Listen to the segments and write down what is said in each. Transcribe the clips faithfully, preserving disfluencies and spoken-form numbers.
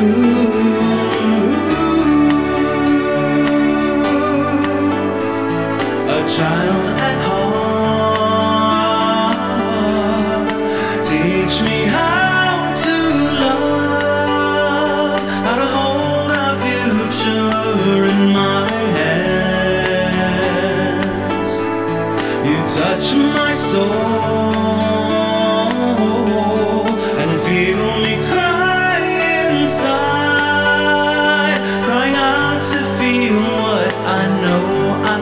A child at heart, teach me how to love, how to hold our future in my hands. You touch my soul and feel me cry inside, crying out to feel what I know I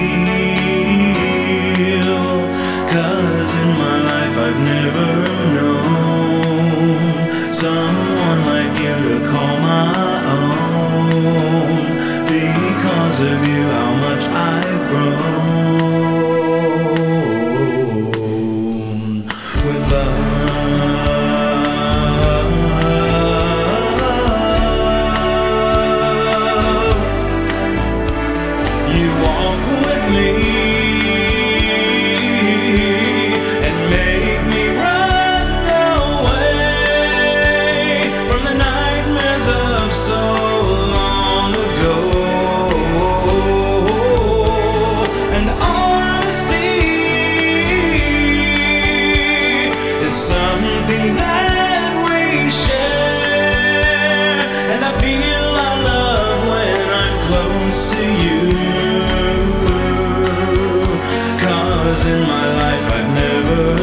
feel. 'Cause in my life I've never known someone like you to call my own. Because of you, how much I've grown with love. You walk with me and make me run away from the nightmares of so long ago. And honesty is something that we share, and I feel our love when I'm close to you. 'Cause in my life I've never